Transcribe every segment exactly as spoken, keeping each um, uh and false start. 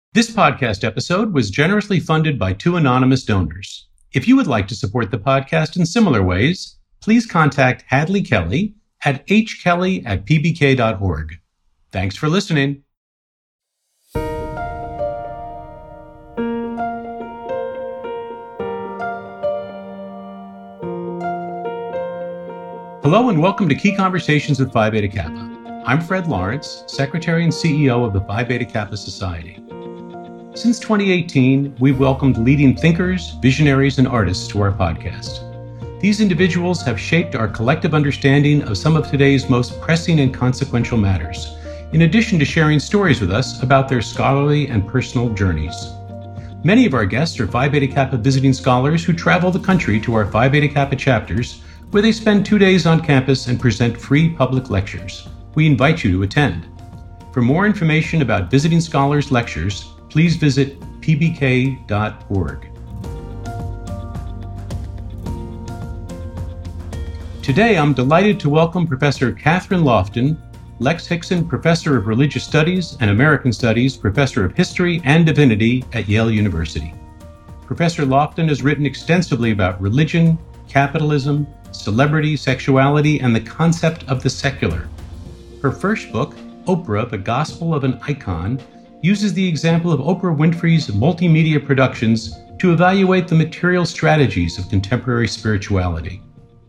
This podcast episode was generously funded by two anonymous donors. If you would like to support the podcast in similar ways, please contact Hadley Kelly at h kelly at p b k dot org. Thanks for listening. Hello and welcome to Key Conversations with Phi Beta Kappa. I'm Fred Lawrence, Secretary and C E O of the Phi Beta Kappa Society. Since twenty eighteen, we've welcomed leading thinkers, visionaries, and artists to our podcast. These individuals have shaped our collective understanding of some of today's most pressing and consequential matters, in addition to sharing stories with us about their scholarly and personal journeys. Many of our guests are Phi Beta Kappa visiting scholars who travel the country to our Phi Beta Kappa chapters, where they spend two days on campus and present free public lectures. We invite you to attend. For more information about visiting scholars' lectures, please visit p b k dot org. Today, I'm delighted to welcome Professor Catherine Lofton, Lex Hixon Professor of Religious Studies and American Studies, Professor of History and Divinity at Yale University. Professor Lofton has written extensively about religion, capitalism, celebrity, sexuality, and the concept of the secular. Her first book, Oprah, The Gospel of an Icon, uses the example of Oprah Winfrey's multimedia productions to evaluate the material strategies of contemporary spirituality.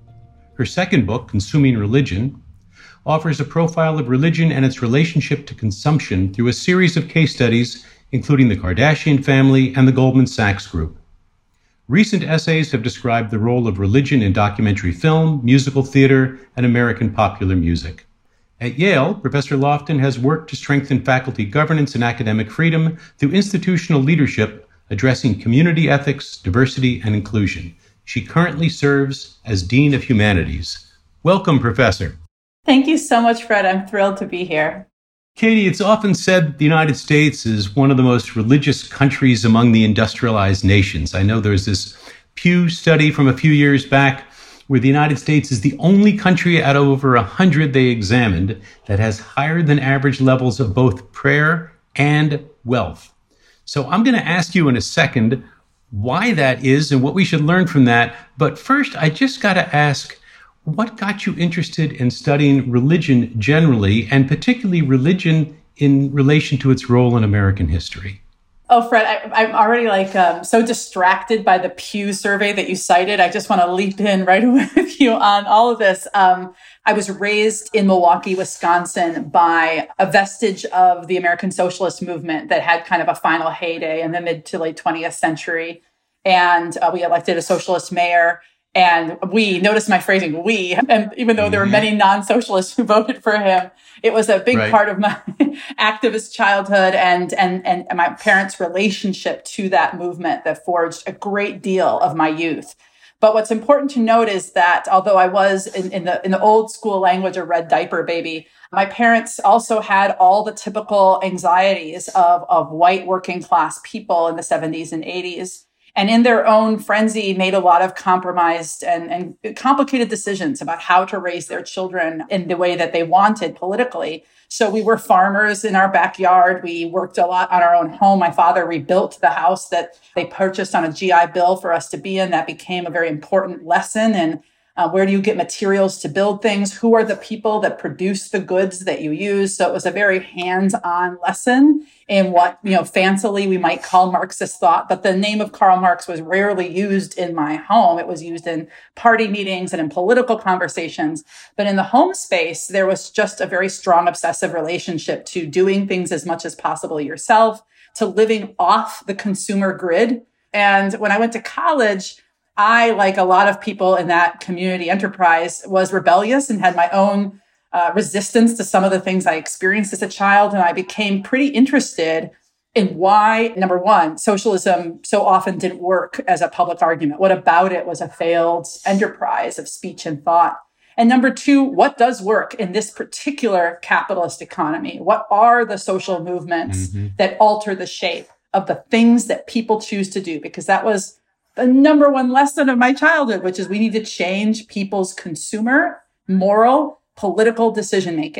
Her second book, Consuming Religion, offers a profile of religion and its relationship to consumption through a series of case studies, including the Kardashian family and the Goldman Sachs Group. Recent essays have described the role of religion in documentary film, musical theater, and American popular music. At Yale, Professor Lofton has worked to strengthen faculty governance and academic freedom through institutional leadership, addressing community ethics, diversity, and inclusion. She currently serves as Dean of Humanities. Welcome, Professor. Thank you so much, Fred. I'm thrilled to be here. Katie, it's often said the United States is one of the most religious countries among the industrialized nations. I know there's this Pew study from a few years back where the United States is the only country out of over one hundred they examined that has higher than average levels of both prayer and wealth. So I'm going to ask you in a second why that is and what we should learn from that. But first, I just got to ask, what got you interested in studying religion generally, and particularly religion in relation to its role in American history? Oh, Fred, I, I'm already like um, so distracted by the Pew survey that you cited. I just want to leap in right away with you on all of this. Um, I was raised in Milwaukee, Wisconsin by a vestige of the American Socialist movement that had kind of a final heyday in the mid to late twentieth century. And uh, we elected a socialist mayor. And we, notice my phrasing, we, and even though there were many non-socialists who voted for him, it was a big right. part of my activist childhood and, and, and my parents' relationship to that movement that forged a great deal of my youth. But what's important to note is that although I was in, in the in the old school language a red diaper baby, my parents also had all the typical anxieties of, of white working class people in the seventies and eighties. And in their own frenzy, made a lot of compromised and, and complicated decisions about how to raise their children in the way that they wanted politically. So we were farmers in our backyard. We worked a lot on our own home. My father rebuilt the house that they purchased on a G I Bill for us to be in. That became a very important lesson. And uh, where do you get materials to build things? Who are the people that produce the goods that you use? So it was a very hands-on lesson in what, you know, fancily we might call Marxist thought. But the name of Karl Marx was rarely used in my home. It was used in party meetings and in political conversations. But in the home space, there was just a very strong obsessive relationship to doing things as much as possible yourself, to living off the consumer grid. And when I went to college, I, like a lot of people in that community enterprise, was rebellious and had my own uh, resistance to some of the things I experienced as a child. And I became pretty interested in why, number one, socialism so often didn't work as a public argument. What about it was a failed enterprise of speech and thought? And number two, what does work in this particular capitalist economy? What are the social movements mm-hmm. that alter the shape of the things that people choose to do? Because that was the number one lesson of my childhood, which is we need to change people's consumer, moral, political decision-making.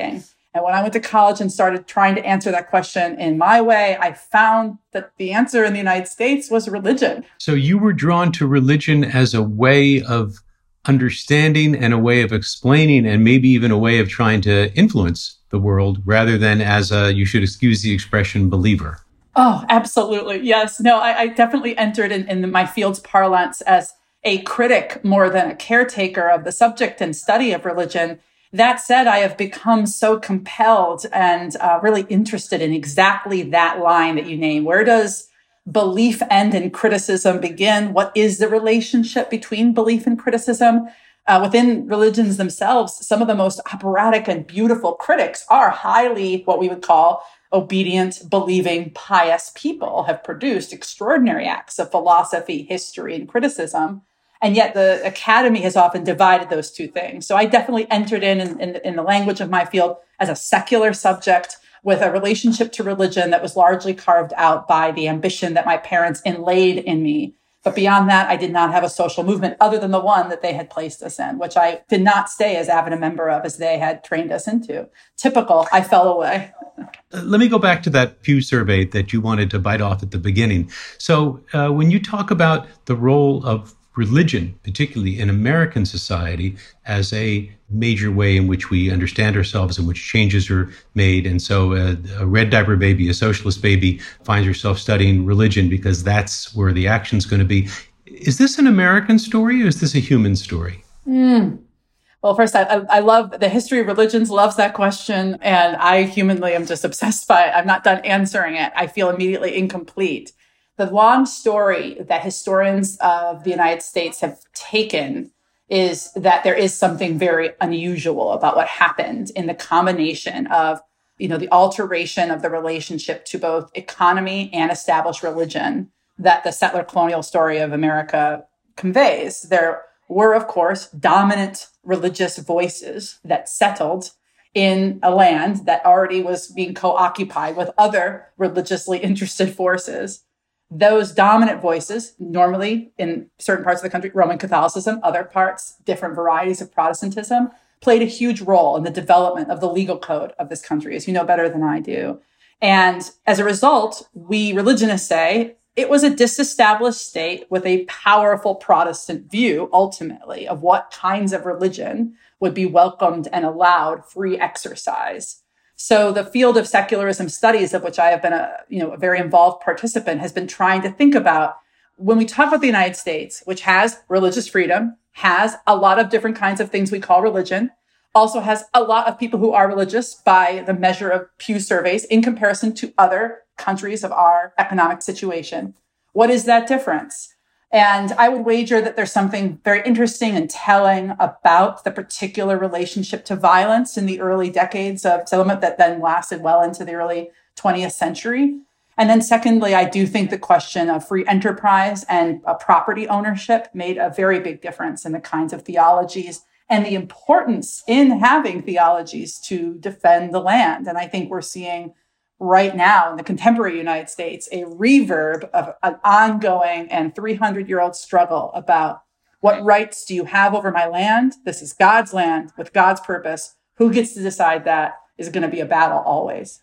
And when I went to college and started trying to answer that question in my way, I found that the answer in the United States was religion. So you were drawn to religion as a way of understanding and a way of explaining and maybe even a way of trying to influence the world rather than as a, you should excuse the expression, believer. Oh, absolutely. Yes. No, I, I definitely entered in, in my field's parlance as a critic more than a caretaker of the subject and study of religion. That said, I have become so compelled and uh, really interested in exactly that line that you name. Where does belief end and criticism begin? What is the relationship between belief and criticism? Uh, within religions themselves, some of the most operatic and beautiful critics are highly what we would call obedient, believing, pious people, have produced extraordinary acts of philosophy, history, and criticism. And yet the academy has often divided those two things. So I definitely entered in, in, in, in the language of my field as a secular subject with a relationship to religion that was largely carved out by the ambition that my parents inlaid in me. But beyond that, I did not have a social movement other than the one that they had placed us in, which I did not stay as avid a member of as they had trained us into. Typical, I fell away. Let me go back to that Pew survey that you wanted to bite off at the beginning. So uh, when you talk about the role of religion, particularly in American society, as a major way in which we understand ourselves, in which changes are made. And so a, a red diaper baby, a socialist baby, finds herself studying religion because that's where the action's going to be. Is this an American story or is this a human story? Mm. Well, first, I, I love the history of religions, loves that question. And I humanly am just obsessed by it. I'm not done answering it. I feel immediately incomplete. The long story that historians of the United States have taken is that there is something very unusual about what happened in the combination of, you know, the alteration of the relationship to both economy and established religion that the settler colonial story of America conveys. There were, of course, dominant religious voices that settled in a land that already was being co-occupied with other religiously interested forces. Those dominant voices, normally in certain parts of the country, Roman Catholicism, other parts, different varieties of Protestantism, played a huge role in the development of the legal code of this country, as you know better than I do. And as a result, we religionists say it was a disestablished state with a powerful Protestant view, ultimately, of what kinds of religion would be welcomed and allowed free exercise. So the field of secularism studies, of which I have been a, you know, a very involved participant, has been trying to think about when we talk about the United States, which has religious freedom, has a lot of different kinds of things we call religion, also has a lot of people who are religious by the measure of Pew surveys in comparison to other countries of our economic situation. What is that difference? And I would wager that there's something very interesting and telling about the particular relationship to violence in the early decades of settlement that then lasted well into the early twentieth century. And then secondly, I do think the question of free enterprise and uh, property ownership made a very big difference in the kinds of theologies and the importance in having theologies to defend the land. And I think we're seeing right now in the contemporary United States, a reverb of an ongoing and three hundred year old struggle about what rights do you have over my land? This is God's land with God's purpose. Who gets to decide that is going to be a battle always.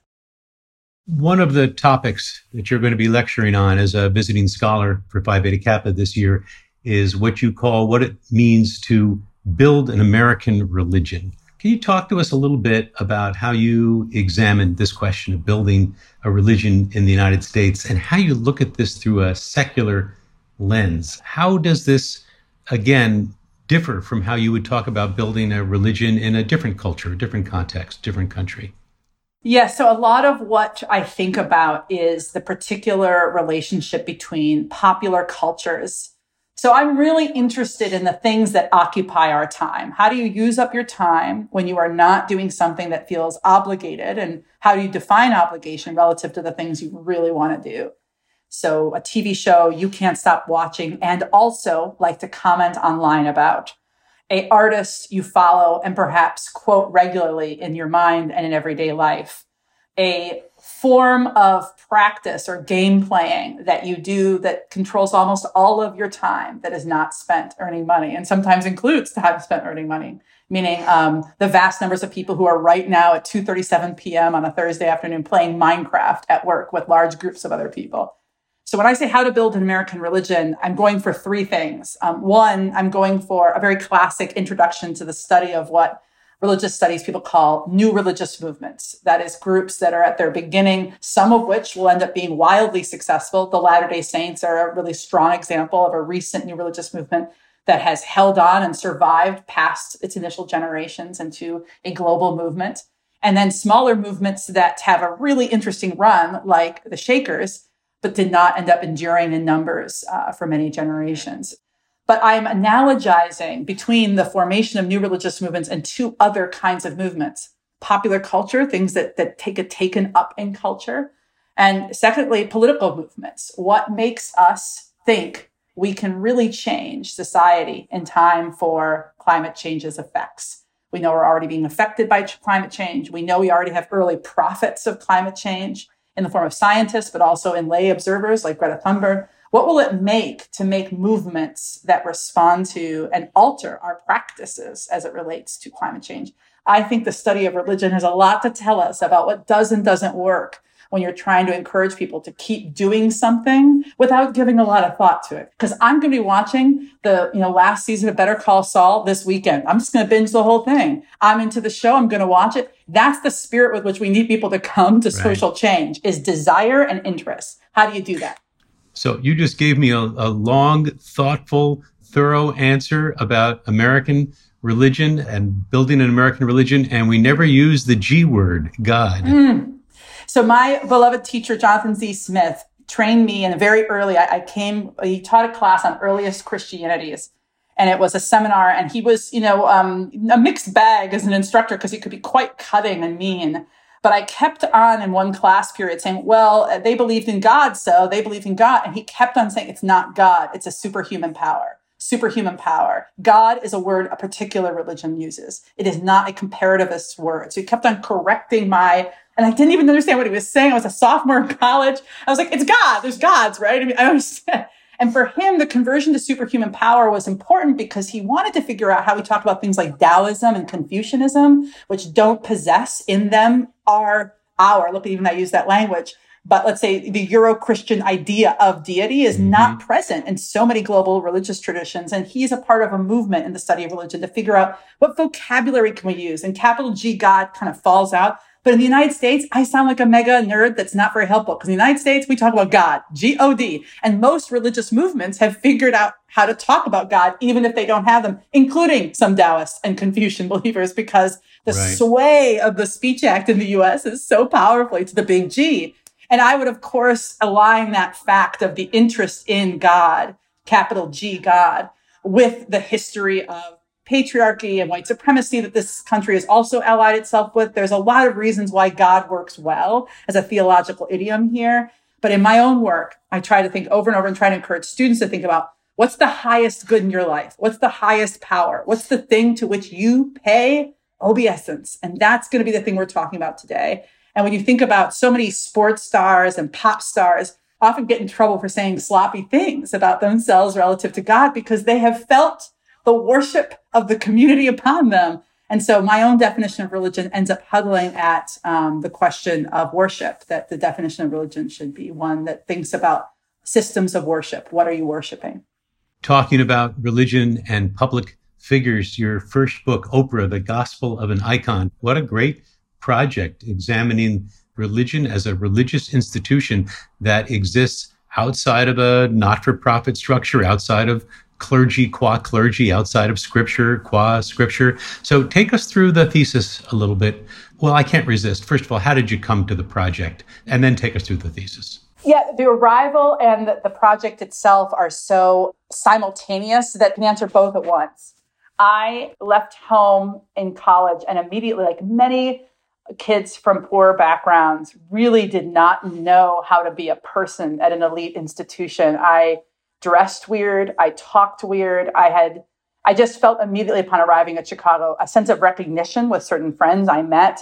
One of the topics that you're going to be lecturing on as a visiting scholar for Phi Beta Kappa this year is what you call what it means to build an American religion. Can you talk to us a little bit about how you examined this question of building a religion in the United States and how you look at this through a secular lens? How does this, again, differ from how you would talk about building a religion in a different culture, a different context, different country? Yes, so a lot of what I think about is the particular relationship between popular cultures. So I'm really interested in the things that occupy our time. How do you use up your time when you are not doing something that feels obligated? And how do you define obligation relative to the things you really want to do? So a T V show you can't stop watching and also like to comment online about. A artist you follow and perhaps quote regularly in your mind and in everyday life. A form of practice or game playing that you do that controls almost all of your time that is not spent earning money, and sometimes includes time spent earning money, meaning um, the vast numbers of people who are right now at two thirty-seven p.m. on a Thursday afternoon playing Minecraft at work with large groups of other people. So when I say how to build an American religion, I'm going for three things. Um, one, I'm going for a very classic introduction to the study of what religious studies people call new religious movements. That is, groups that are at their beginning, some of which will end up being wildly successful. The Latter-day Saints are a really strong example of a recent new religious movement that has held on and survived past its initial generations into a global movement. And then smaller movements that have a really interesting run, like the Shakers, but did not end up enduring in numbers uh, for many generations. But I'm analogizing between the formation of new religious movements and two other kinds of movements: popular culture, things that, that take a taken up in culture. And secondly, political movements. What makes us think we can really change society in time for climate change's effects? We know we're already being affected by climate change. We know we already have early prophets of climate change in the form of scientists, but also in lay observers like Greta Thunberg. What will it make to make movements that respond to and alter our practices as it relates to climate change? I think the study of religion has a lot to tell us about what does and doesn't work when you're trying to encourage people to keep doing something without giving a lot of thought to it. Because I'm going to be watching the you know last season of Better Call Saul this weekend. I'm just going to binge the whole thing. I'm into the show. I'm going to watch it. That's the spirit with which we need people to come to right. Social change, is desire and interest. How do you do that? So you just gave me a, a long, thoughtful, thorough answer about American religion and building an American religion, and we never use the G word, God. Mm. So my beloved teacher, Jonathan Z. Smith, trained me in a very early, I, I came, he taught a class on earliest Christianities. And it was a seminar, and he was, you know, um, a mixed bag as an instructor because he could be quite cutting and mean. But I kept on in one class period saying, well, they believed in God, so they believed in God. And he kept on saying, it's not God, it's a superhuman power. Superhuman power. God is a word a particular religion uses. It is not a comparativist word. So he kept on correcting my, and I didn't even understand what he was saying. I was a sophomore in college. I was like, it's God. There's gods, right? I mean, I don't understand. And for him, the conversion to superhuman power was important because he wanted to figure out how we talk about things like Taoism and Confucianism, which don't possess in them our, our, look, even I use that language, but let's say the Euro-Christian idea of deity is mm-hmm. not present in so many global religious traditions. And he's a part of a movement in the study of religion to figure out what vocabulary can we use. And capital G, God, kind of falls out. But in the United States, I sound like a mega nerd that's not very helpful, because in the United States, we talk about God, G O D. And most religious movements have figured out how to talk about God, even if they don't have them, including some Taoists and Confucian believers, because the right. sway of the Speech Act in the U S is so powerful to the big G. And I would, of course, align that fact of the interest in God, capital G God, with the history of patriarchy and white supremacy that this country has also allied itself with. There's a lot of reasons why God works well as a theological idiom here. But in my own work, I try to think over and over and try to encourage students to think about what's the highest good in your life? What's the highest power? What's the thing to which you pay obeisance? And that's going to be the thing we're talking about today. And when you think about so many sports stars and pop stars often get in trouble for saying sloppy things about themselves relative to God because they have felt the worship of the community upon them. And so my own definition of religion ends up huddling at um, the question of worship, that the definition of religion should be one that thinks about systems of worship. What are you worshiping? Talking about religion and public figures, your first book, Oprah, The Gospel of an Icon. What a great project, examining religion as a religious institution that exists outside of a not-for-profit structure, outside of clergy qua clergy, outside of scripture qua scripture. So take us through the thesis a little bit. Well, I can't resist. First of all, how did you come to the project? And then take us through the thesis. Yeah, the arrival and the, the project itself are so simultaneous that I can answer both at once. I left home in college and immediately, like many kids from poor backgrounds, really did not know how to be a person at an elite institution. I dressed weird. I talked weird. I had, I just felt immediately upon arriving at Chicago, a sense of recognition with certain friends I met,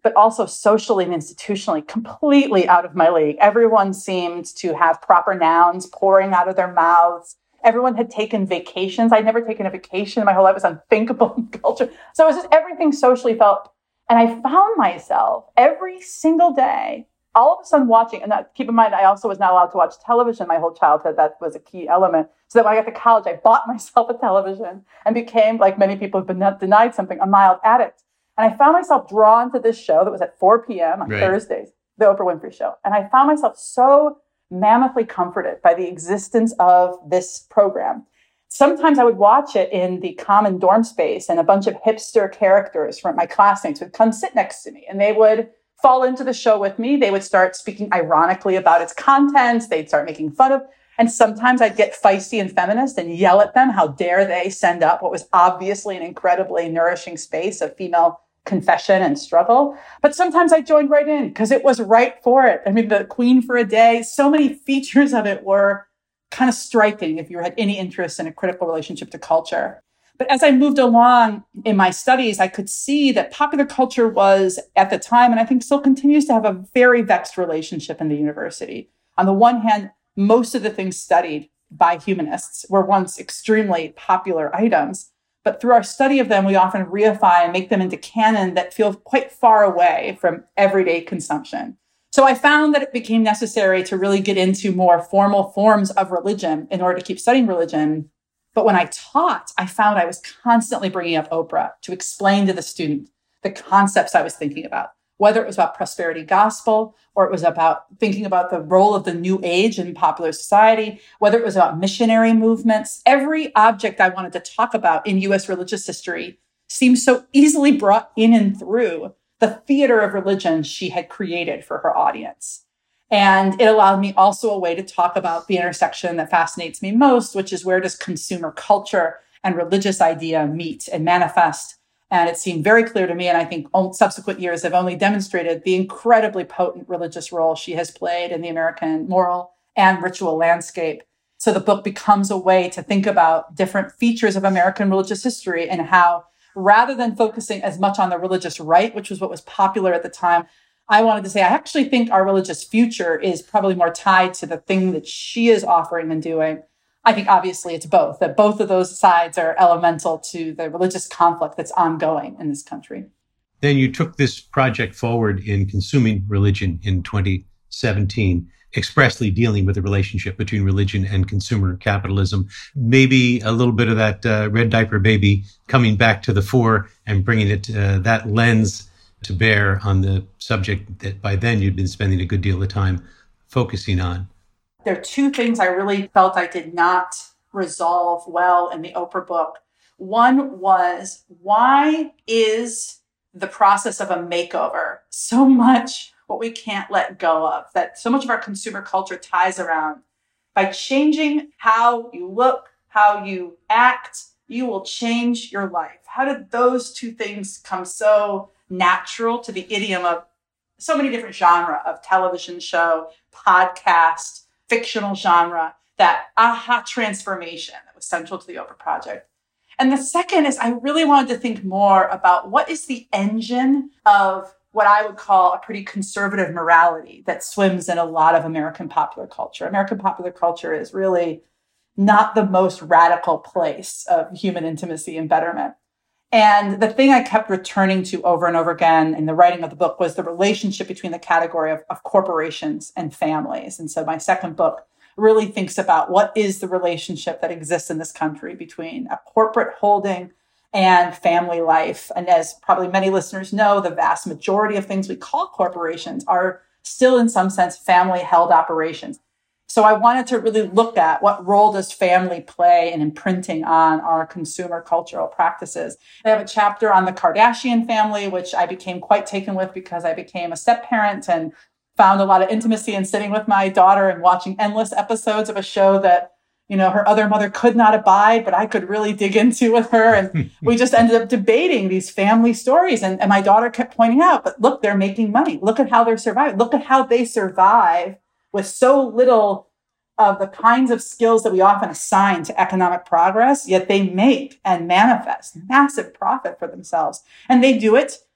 but also socially and institutionally completely out of my league. Everyone seemed to have proper nouns pouring out of their mouths. Everyone had taken vacations. I'd never taken a vacation. My whole life was unthinkable in culture. So it was just everything socially felt. And I found myself every single day, all of a sudden watching, and that, keep in mind, I also was not allowed to watch television my whole childhood. That was a key element. So that when I got to college, I bought myself a television and became, like many people who've been denied something, a mild addict. And I found myself drawn to this show that was at four p.m. on right. Thursdays, the Oprah Winfrey Show. And I found myself so mammothly comforted by the existence of this program. Sometimes I would watch it in the common dorm space, and a bunch of hipster characters from my classmates would come sit next to me, and they would fall into the show with me. They would start speaking ironically about its contents. They'd start making fun of, and sometimes I'd get feisty and feminist and yell at them. How dare they send up what was obviously an incredibly nourishing space of female confession and struggle. But sometimes I joined right in because it was right for it. I mean, the Queen for a Day, so many features of it were kind of striking if you had any interest in a critical relationship to culture. But as I moved along in my studies, I could see that popular culture was, at the time, and I think still continues to have a very vexed relationship in the university. On the one hand, most of the things studied by humanists were once extremely popular items. But through our study of them, we often reify and make them into canon that feel quite far away from everyday consumption. So I found that it became necessary to really get into more formal forms of religion in order to keep studying religion. But when I taught, I found I was constantly bringing up Oprah to explain to the student the concepts I was thinking about, whether it was about prosperity gospel, or it was about thinking about the role of the new age in popular society, whether it was about missionary movements. Every object I wanted to talk about in U S religious history seemed so easily brought in and through the theater of religion she had created for her audience. And it allowed me also a way to talk about the intersection that fascinates me most, which is where does consumer culture and religious idea meet and manifest. And it seemed very clear to me, and I think subsequent years have only demonstrated the incredibly potent religious role she has played in the American moral and ritual landscape. So the book becomes a way to think about different features of American religious history and how, rather than focusing as much on the religious right, which was what was popular at the time, I wanted to say, I actually think our religious future is probably more tied to the thing that she is offering and doing. I think obviously it's both, that both of those sides are elemental to the religious conflict that's ongoing in this country. Then you took this project forward in Consuming Religion in twenty seventeen, expressly dealing with the relationship between religion and consumer capitalism. Maybe a little bit of that uh, red diaper baby coming back to the fore and bringing it uh, that lens to bear on the subject that by then you'd been spending a good deal of time focusing on. There are two things I really felt I did not resolve well in the Oprah book. One was, why is the process of a makeover so much what we can't let go of, that so much of our consumer culture ties around? By changing how you look, how you act, you will change your life. How did those two things come so natural to the idiom of so many different genres of television show, podcast, fictional genre, that aha transformation that was central to the Oprah Project? And the second is I really wanted to think more about what is the engine of what I would call a pretty conservative morality that swims in a lot of American popular culture. American popular culture is really not the most radical place of human intimacy and betterment. And the thing I kept returning to over and over again in the writing of the book was the relationship between the category of, of corporations and families. And so my second book really thinks about what is the relationship that exists in this country between a corporate holding and family life. And as probably many listeners know, the vast majority of things we call corporations are still in some sense family-held operations. So I wanted to really look at what role does family play in imprinting on our consumer cultural practices. I have a chapter on the Kardashian family, which I became quite taken with because I became a step-parent and found a lot of intimacy in sitting with my daughter and watching endless episodes of a show that, you know, her other mother could not abide, but I could really dig into with her. And we just ended up debating these family stories. And, and my daughter kept pointing out, but look, they're making money. Look at how they're surviving. Look at how they survive with so little of the kinds of skills that we often assign to economic progress, yet they make and manifest massive profit for themselves. And they do it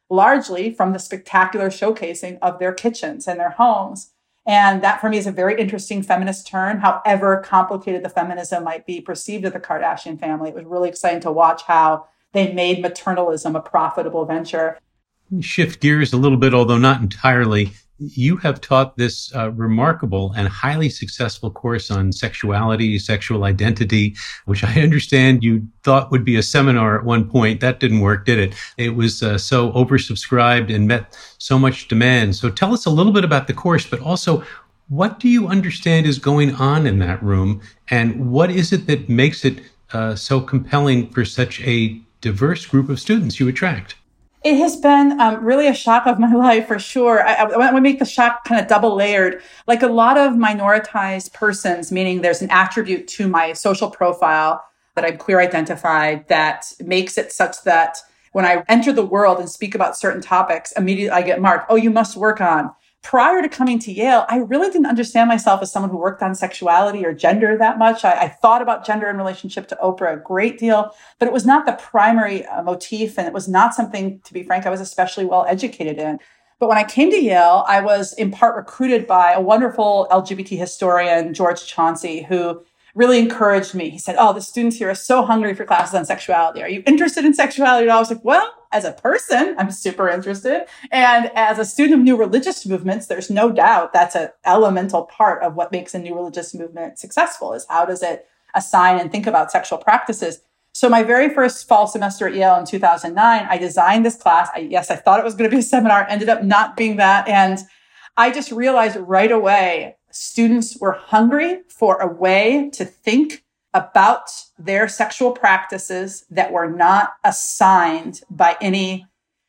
largely from the spectacular showcasing of their kitchens and their homes. And that for me is a very interesting feminist turn, however complicated the feminism might be perceived of the Kardashian family. It was really exciting to watch how they made maternalism a profitable venture. Shift gears a little bit, although not entirely. You have taught this uh, remarkable and highly successful course on sexuality, sexual identity, which I understand you thought would be a seminar at one point. That didn't work, did it? It was uh, so oversubscribed and met so much demand. So tell us a little bit about the course, but also what do you understand is going on in that room? And what is it that makes it uh, so compelling for such a diverse group of students you attract? It has been um, really a shock of my life, for sure. I, I want to make the shock kind of double layered. Like a lot of minoritized persons, meaning there's an attribute to my social profile that I'm queer identified that makes it such that when I enter the world and speak about certain topics, immediately I get marked, oh, you must work on. Prior to coming to Yale, I really didn't understand myself as someone who worked on sexuality or gender that much. I, I thought about gender in relationship to Oprah a great deal, but it was not the primary uh, motif. And it was not something, to be frank, I was especially well educated in. But when I came to Yale, I was in part recruited by a wonderful L G B T historian, George Chauncey, who really encouraged me. He said, oh, the students here are so hungry for classes on sexuality. Are you interested in sexuality? And I was like, well, as a person, I'm super interested. And as a student of new religious movements, there's no doubt that's an elemental part of what makes a new religious movement successful, is how does it assign and think about sexual practices. So my very first fall semester at Yale in two thousand nine, I designed this class. I, yes, I thought it was going to be a seminar, ended up not being that. And I just realized right away, students were hungry for a way to think about their sexual practices that were not assigned by any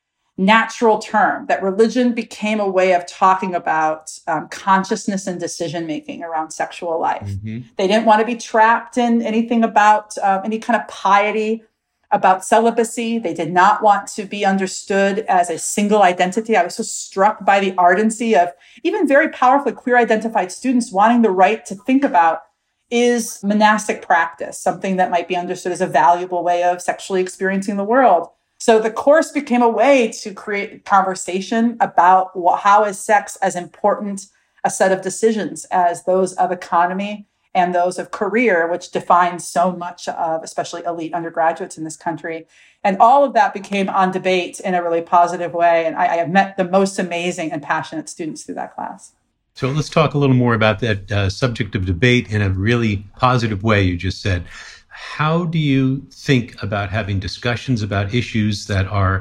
natural term, that religion became a way of talking about um, consciousness and decision-making around sexual life. Mm-hmm. They didn't want to be trapped in anything about uh, any kind of piety, about celibacy. They did not want to be understood as a single identity. I was so struck by the ardency of even very powerfully queer identified students wanting the right to think about, is monastic practice something that might be understood as a valuable way of sexually experiencing the world? So the course became a way to create conversation about how is sex as important a set of decisions as those of economy and those of career, which defines so much of especially elite undergraduates in this country. And all of that became on debate in a really positive way. And I, I have met the most amazing and passionate students through that class. So let's talk a little more about that uh, subject of debate in a really positive way, you just said. How do you think about having discussions about issues that are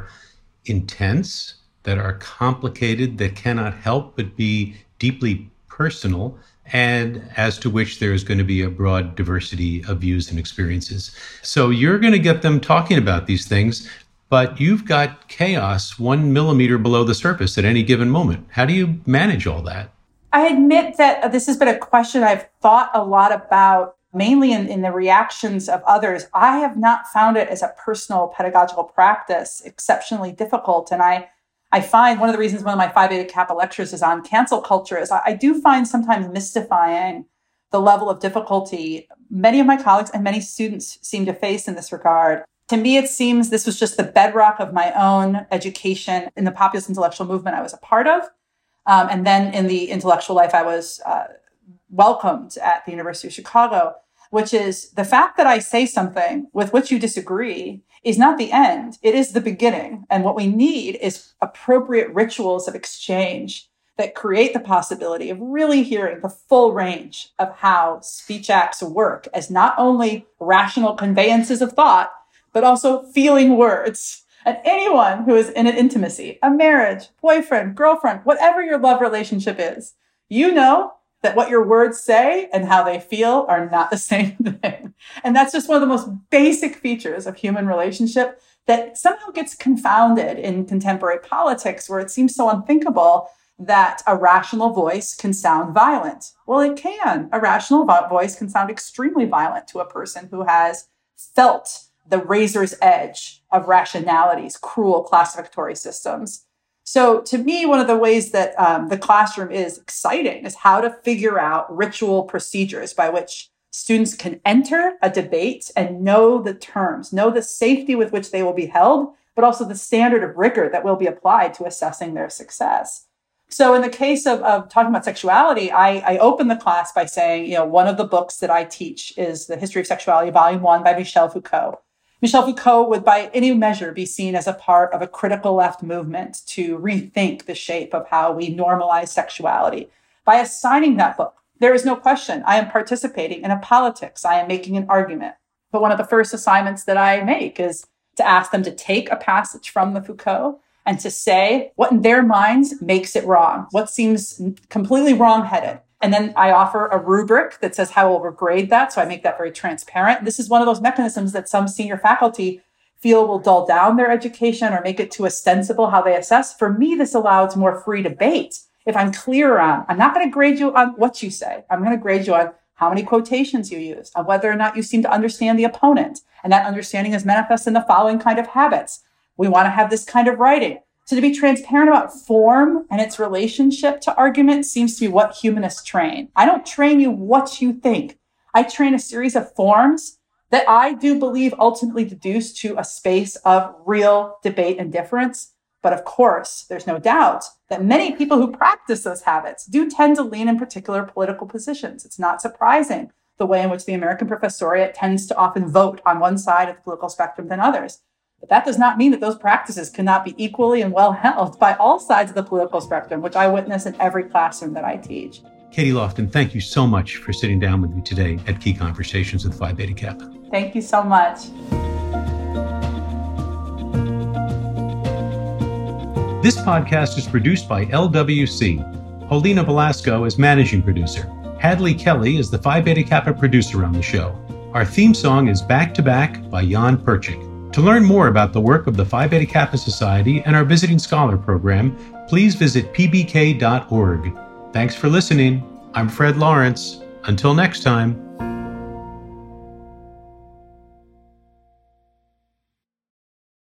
intense, that are complicated, that cannot help but be deeply personal, and as to which there is going to be a broad diversity of views and experiences? So you're going to get them talking about these things, but you've got chaos one millimeter below the surface at any given moment. How do you manage all that? I admit that this has been a question I've thought a lot about, mainly in, in the reactions of others. I have not found it as a personal pedagogical practice exceptionally difficult. And I, I find one of the reasons one of my Phi Beta Kappa lectures is on cancel culture is I, I do find sometimes mystifying the level of difficulty many of my colleagues and many students seem to face in this regard. To me, it seems this was just the bedrock of my own education in the populist intellectual movement I was a part of. Um, and then in the intellectual life, I was uh, welcomed at the University of Chicago, which is the fact that I say something with which you disagree is not the end. It is the beginning. And what we need is appropriate rituals of exchange that create the possibility of really hearing the full range of how speech acts work as not only rational conveyances of thought, but also feeling words. And anyone who is in an intimacy, a marriage, boyfriend, girlfriend, whatever your love relationship is, you know that what your words say and how they feel are not the same thing. And that's just one of the most basic features of human relationship that somehow gets confounded in contemporary politics, where it seems so unthinkable that a rational voice can sound violent. Well, it can. A rational vo- voice can sound extremely violent to a person who has felt the razor's edge of rationality's cruel classificatory systems. So to me, one of the ways that um, the classroom is exciting is how to figure out ritual procedures by which students can enter a debate and know the terms, know the safety with which they will be held, but also the standard of rigor that will be applied to assessing their success. So in the case of, of talking about sexuality, I, I open the class by saying, you know, one of the books that I teach is The History of Sexuality, Volume One by Michel Foucault. Michel Foucault would by any measure be seen as a part of a critical left movement to rethink the shape of how we normalize sexuality. By assigning that book, there is no question I am participating in a politics. I am making an argument. But one of the first assignments that I make is to ask them to take a passage from the Foucault and to say what in their minds makes it wrong, what seems completely wrong-headed. And then I offer a rubric that says how we'll grade that. So I make that very transparent. This is one of those mechanisms that some senior faculty feel will dull down their education or make it too ostensible how they assess. For me, this allows more free debate. If I'm clear on, I'm not going to grade you on what you say. I'm going to grade you on how many quotations you use, on whether or not you seem to understand the opponent. And that understanding is manifest in the following kind of habits. We want to have this kind of writing. So to be transparent about form and its relationship to argument seems to be what humanists train. I don't train you what you think. I train a series of forms that I do believe ultimately deduce to a space of real debate and difference. But of course, there's no doubt that many people who practice those habits do tend to lean in particular political positions. It's not surprising the way in which the American professoriate tends to often vote on one side of the political spectrum than others. But that does not mean that those practices cannot be equally and well held by all sides of the political spectrum, which I witness in every classroom that I teach. Katie Lofton, thank you so much for sitting down with me today at Key Conversations with Phi Beta Kappa. Thank you so much. This podcast is produced by L W C. Paulina Velasco is managing producer. Hadley Kelly is the Phi Beta Kappa producer on the show. Our theme song is Back to Back by Jan Perchik. To learn more about the work of the Phi Beta Kappa Society and our Visiting Scholar program, please visit p b k dot org. Thanks for listening. I'm Fred Lawrence. Until next time.